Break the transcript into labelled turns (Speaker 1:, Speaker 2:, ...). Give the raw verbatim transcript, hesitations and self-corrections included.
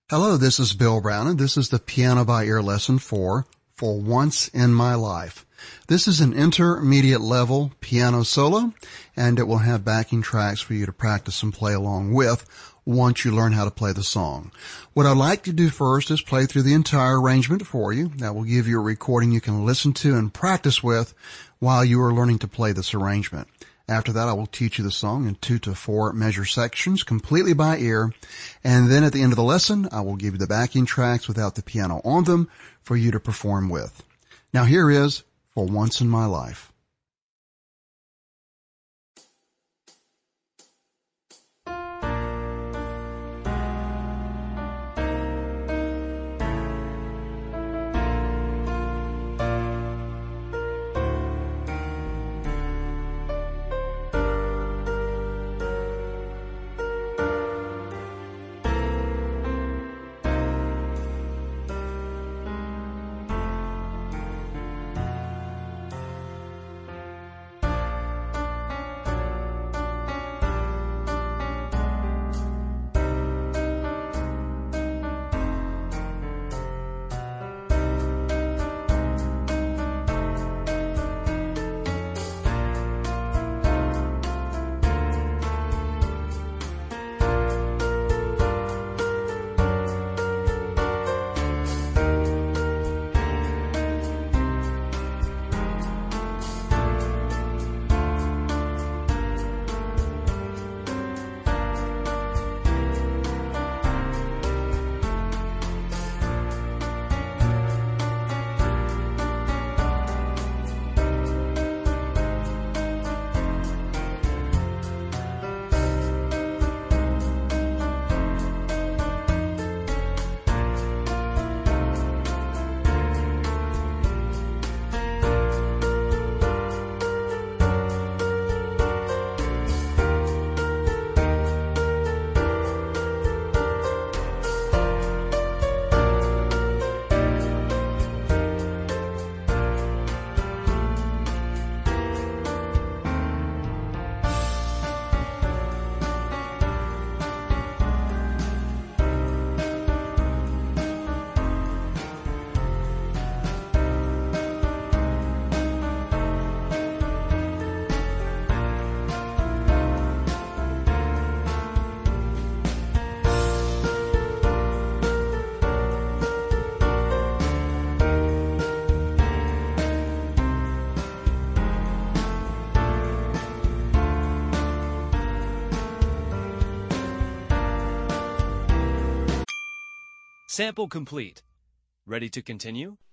Speaker 1: Hello, this is Bill Brown, and this is the Piano by Ear Lesson four, For Once in My Life. This is an intermediate level piano solo, and it will have backing tracks for you to practice and play along with once you learn how to play the song. What I'd like to do first is play through the entire arrangement for you. That will give you a recording you can listen to and practice with while you are learning to play this arrangement. After that, I will teach you the song in two to four measure sections, completely by ear. And then at the end of the lesson, I will give you the backing tracks without the piano on them for you to perform with. Now here is For Once in My Life.
Speaker 2: Sample complete. Ready to continue?